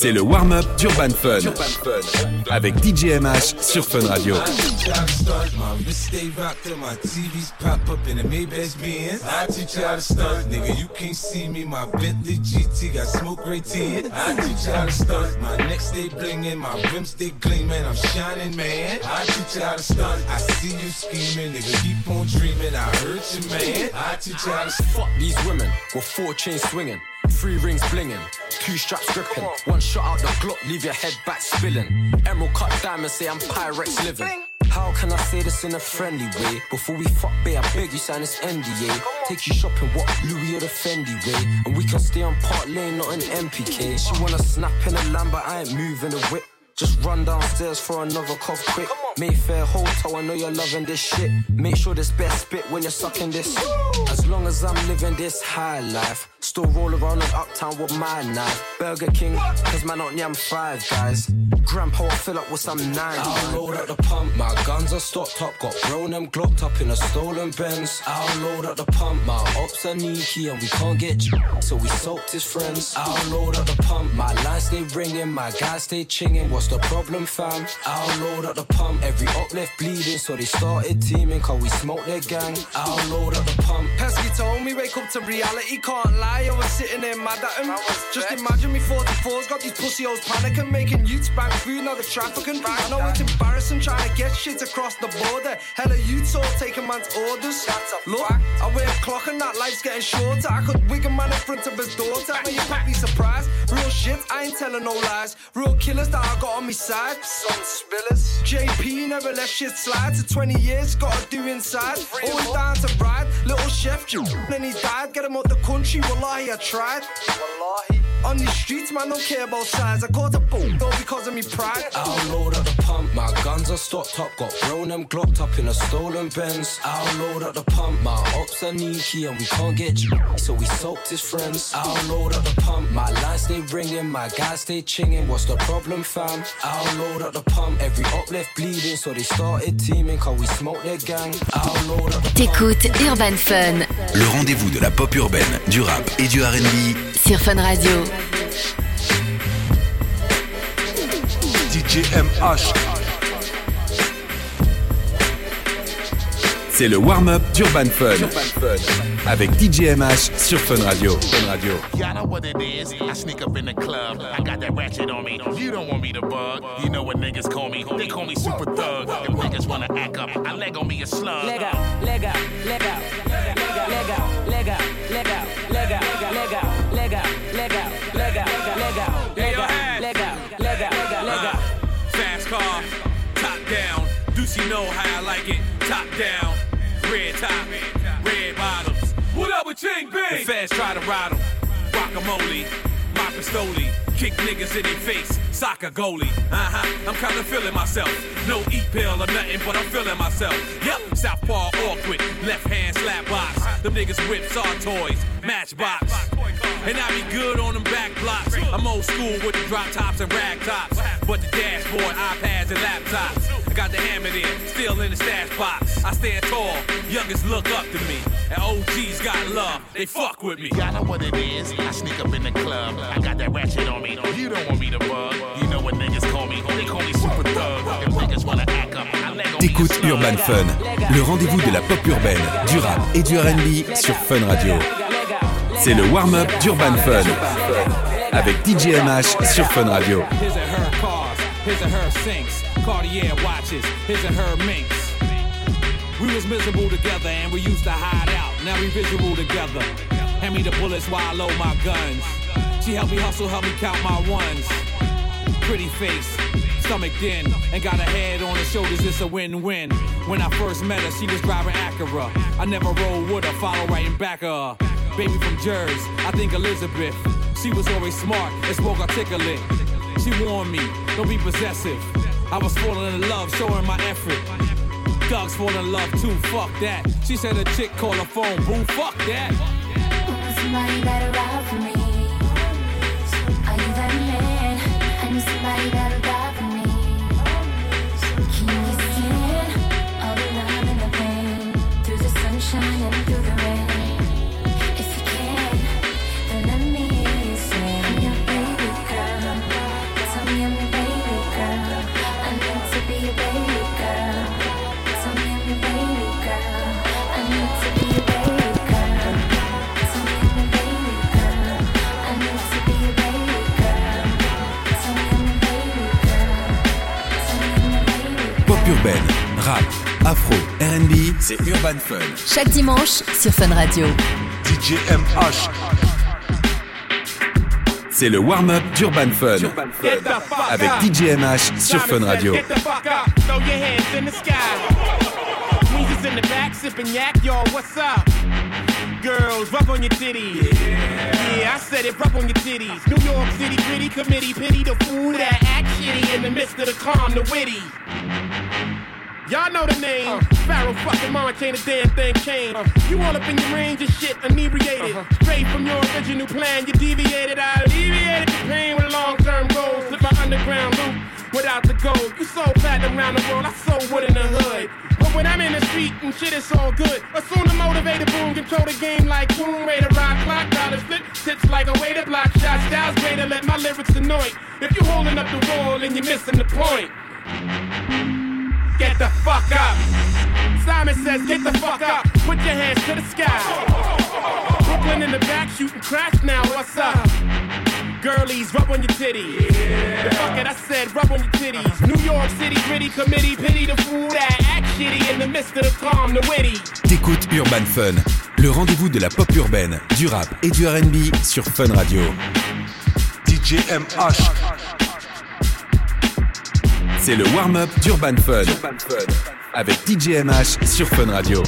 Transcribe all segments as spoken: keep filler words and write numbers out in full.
C'est le warm-up d'Urban Fun avec D J M H sur Fun Radio. I teach you how to stunt, nigga. You can't see me. My Bentley G T got smoke right to it. I teach you how to stunt. My neck stay blingin', my rims stay gleamin'. I'm shining, man. I teach you how to stunt. I see you scheming, nigga. Keep on dreaming. I heard you, man. I teach you how to fuck these women with four chains swinging, three rings blinging, two straps gripping, one shot out the Glock, leave your head back spilling. Emerald cut diamonds, say I'm Pyrex living. How can I say this in a friendly way? Before we fuck, babe, I beg you sign this N D A. Take you shopping, what, Louis or the Fendi way? And we can stay on Park Lane, not in M P K. She wanna snap in a lamb, but I ain't moving the whip. Just run downstairs for another cough quick. Mayfair Hotel, I know you're loving this shit. Make sure this best spit when you're sucking this. As long as I'm living this high life, still roll around in Uptown with my knife. Burger King, cause man out I'm five guys. Grandpa, I fill up with some nine. I'll load up the pump, my guns are stocked up. Got grown and glocked up in a stolen Benz. I'll load up the pump, my ops are sneaky and we can't get j- so we soaked his friends. I'll load up the pump, my lines stay ringing, my guys stay chinging. What's the problem, fam? I'll load up the pump, every op left bleeding, so they started teaming, cause we smoked their gang. I'll load up the pump. Pesky told me wake up to reality, can't lie, I was sitting there mad at him. Just imagine me forty-fours, got these pussy hoes panicking, making youths bank food, now they're trafficking. I know it's embarrassing trying to get shit across the border. Hella youths all taking man's orders. Look, I wear a clock and that life's getting shorter. I could wig a man in front of his daughter. Now you're probably surprised. Real shit, I ain't telling no lies. Real killers that I got on me side. Some spillers. J P never let shit slide. To twenty years, gotta do inside. Always down to ride. Little chef, then he died. Get him out the country, wallahi I tried. Wallahi. On these streets, man, don't care about size. I caught a boom, though, because of me pride. I'll load up the pump, my guns are stocked up. Got grown and glocked up in a stolen Benz. I'll load up the pump, my ops are sneaky and we can't get j- so we soaked his friends. I'll load up the pump, my lines stay ringing, my guys stay chinging. What's the problem, fam? I'll load up the pump, every op left bleeding, so they started teaming, cause we smoked their gang. I'll load up the T'écoutes Urban Fun. Le rendez-vous de la pop urbaine, du rap et du R and B sur Fun Radio. D J M H. C'est le warm-up d'Urban Fun avec D J M H sur Fun Radio. Fun Radio. Y'all know what it is. I sneak up in the club. I got that ratchet on me. You don't want me to bug. You know what niggas call me. They call me super thug. If niggas wanna act up, I leg on me a slug. Leg out, leg out, leg out, leg out, leg out, leg out, leg out, leg out, leg out, leg out, leg out, leg out, leg out, leg out, leg out, leg out, leg out. Fast car, top down. Deucey know how I like it. Top down, red top, red bottoms. What up with Ching Bing? The feds try to ride 'em. Guacamole, my pistoli. Kick niggas in their face, soccer goalie. Uh-huh, I'm kinda feeling myself. No eat pill or nothing, but I'm feeling myself. Yep, southpaw awkward, left hand slap box. Them niggas whips are toys, matchbox. And I be good on them back blocks. I'm old school with the drop tops and rag tops. But the dashboard, iPads and laptops. I got the hammer there, still in the stash box. I stand tall, youngest look up to me. And O Gs got love, they fuck with me. Y'all know what it is. I sneak up in the club. I got that ratchet on me. You don't want me to bug. You know what niggas call me. They call me super thug. If niggas wanna act up, I leg on me a T'écoutes slug. Urban Fun, le rendez-vous de la pop urbaine, du rap et du R and B sur Fun Radio. C'est le warm-up d'Urban Fun avec D J M H sur Fun Radio. His and her cars, his and her sinks, Cartier watches, his and her minks. We was miserable together and we used to hide out. Now we visual together. Hand me the bullets while I load my guns. She helped me hustle, helped me count my ones. Pretty face, stomach thin, and got her head on her shoulders, it's a win-win. When I first met her, she was driving Acura. I never rolled with her, follow right in back of her. Baby from Jersey, I think Elizabeth. She was always smart and spoke articulate. She warned me, don't be possessive. I was falling in love, showing my effort. Dogs fall in love too, fuck that. She said a chick called her phone, boo, fuck that. Somebody that'll ride for me. Are you that man? I need somebody that'll ride for me. Can you stand all the love and the pain through the sunshine and through the rain? If you can, then let me say I'm your baby girl. urbaine, rap, afro, R and B, c'est Urban Fun. Chaque dimanche sur Fun Radio. D J M H. C'est le warm-up d'Urban Fun avec D J M H sur Fun Radio. Get the fuck up, throw your hands in the sky. Weezer's in the back, sipping yak, y'all, what's up? Girls, rub on your titties. Yeah. yeah, I said it, rub on your titties. New York City gritty committee, pity the fool that act shitty in the midst of the calm, the witty. Y'all know the name. Uh, Pharaoh fucking Monch ain't a damn thing came. Uh, you all up in your range of shit, inebriated. Uh-huh. Straight from your original plan, you deviated. I alleviated the pain with long-term goals. Slip my underground loop without the gold. You sold platinum around the world, I sold wood in the hood. But when I'm in the street and shit, it's all good. Assume the motivated boom, control the game like Tomb Raider, rock clock, dollars flip, tips like a way to block shots, styles greater, let my lyrics annoy. If you holding up the wall and you're missing the point, get the fuck up. Simon says, get the fuck up. Put your hands to the sky. Brooklyn in the back shooting crash now, what's up? Girlies, rub on your titties. Yeah. The fuck it, I said, rub on your titties. New York City gritty committee, pity the fool that act shitty in the midst of the calm, the witty. T'écoutes Urban Fun, le rendez-vous de la pop urbaine, du rap et du R and B sur Fun Radio. D J M H. C'est le warm-up d'Urban Fun avec D J M H sur Fun Radio.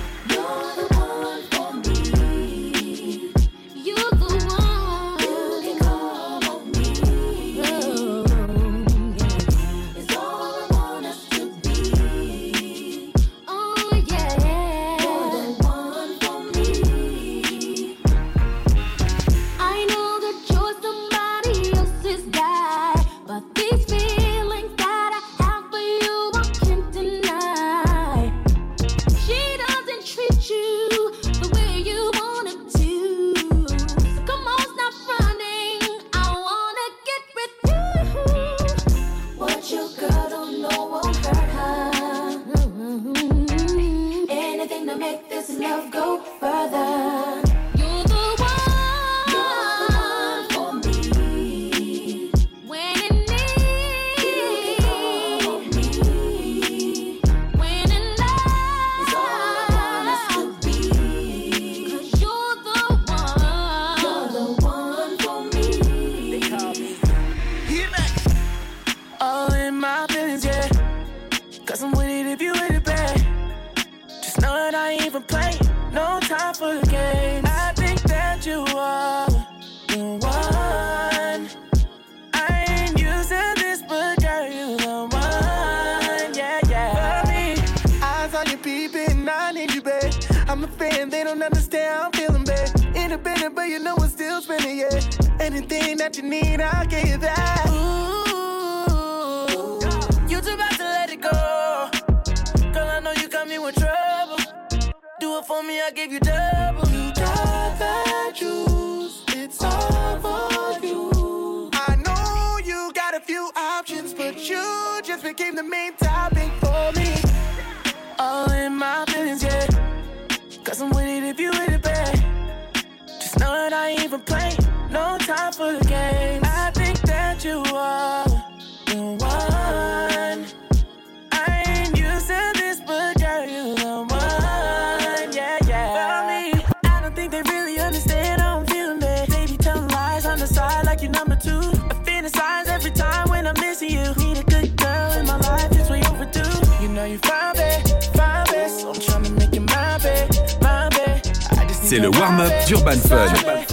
C'est le warm-up d'Urban Fun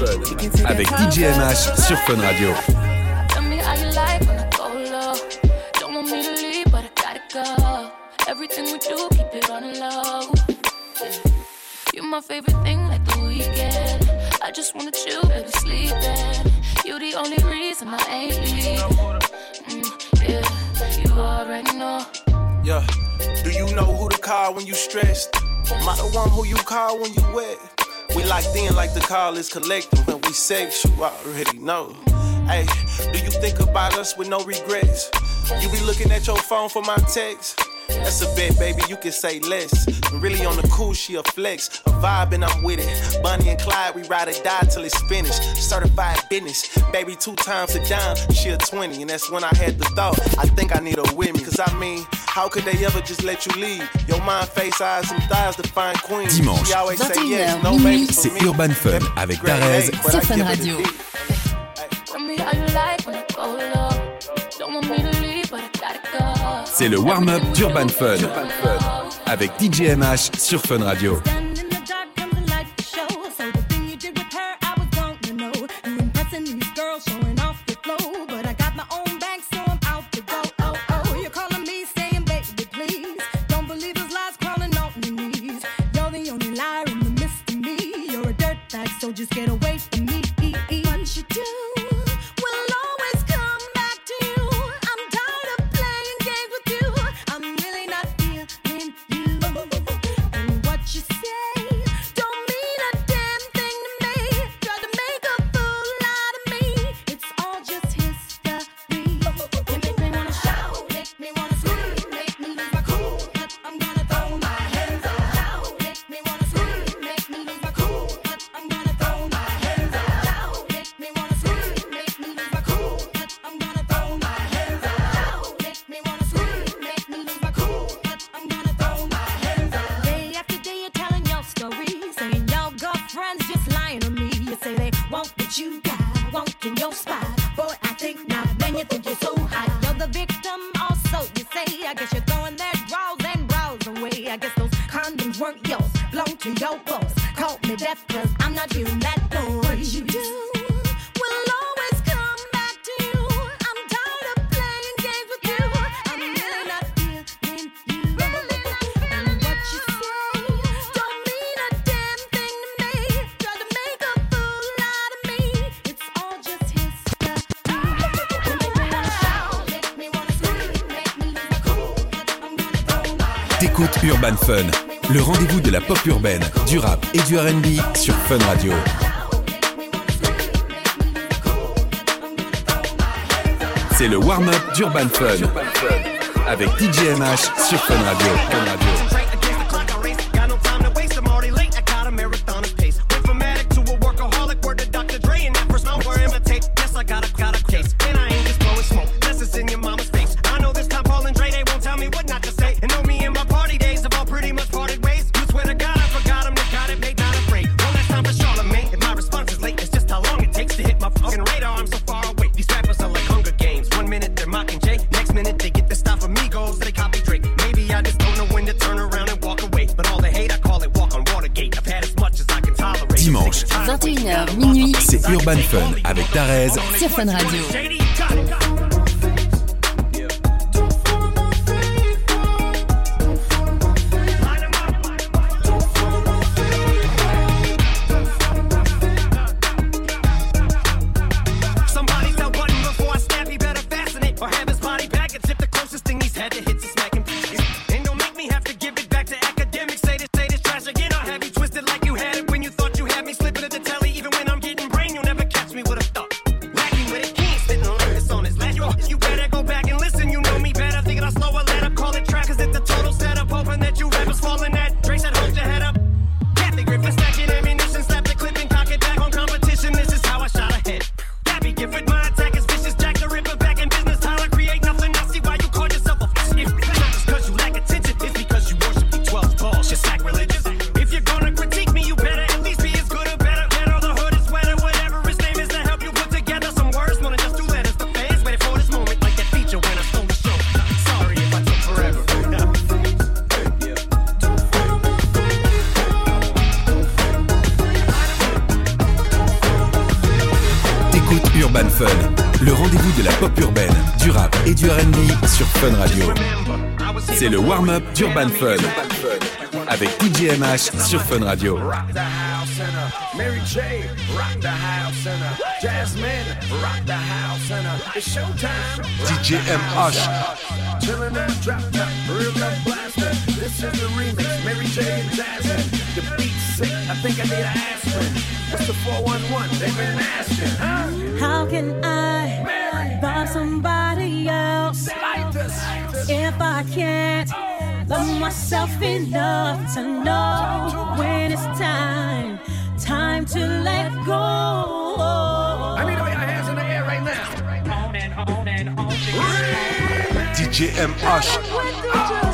avec D J M H sur Fun Radio. Tell me how you like when I go low. Don't want me to leave, but I gotta go. Everything we do, keep it on the low. You're my favorite thing, like the weekend. I just wanna chill, baby, sleeping. You're the only reason I ain't leaving. Mm, yeah, you already know. Yeah, do you know who to call when you stressed? Am I the one who you call when you wet? We locked in like the call is collective. When we sex, you already know. Hey, do you think about us with no regrets? You be looking at your phone for my text. That's a bet, baby, you can say less. And really on the cool, she a flex. A vibe and I'm with it. Bonnie and Clyde, we ride or die till it's finished. Certified business, baby, two times a dime. She a twenty, and that's when I had the thought. I think I need her with me. Cause I mean, how could they ever just let you leave? Your mind, face, eyes, and thighs define queen. Dimanche, She always say yes, vingt et une no heures, minuit, babies for c'est me. Urban Fun avec Darez sur Fun Radio. C'est le warm-up d'Urban Fun avec D J M H sur Fun Radio. T'écoutes Urban Fun, le rendez-vous de la pop urbaine, du rap et du R and B sur Fun Radio. C'est le warm-up d'Urban Fun avec D J M H sur Fun Radio. Fun Radio. Dimanche, vingt et une heures, minuit, c'est Urban Fun avec Darez sur Fun Radio. Urban Fun, le rendez-vous de la pop urbaine, du rap et du R and B sur Fun Radio. C'est le warm-up d'Urban Fun avec D J M H sur Fun Radio. Mary J, rock the house center. Jasmine, rock the house center. It's showtime. D J M H. Chillin' in the drop top, real love blaster. This is the remix, Mary J and Jasmine. The beat's sick, I think I need an aspirin. What's the four one one? They've been asking, huh? How can I love somebody else like this. if I can't Love myself enough to know when it's time, time to let go. I need all your hands in the air right now. D J M H.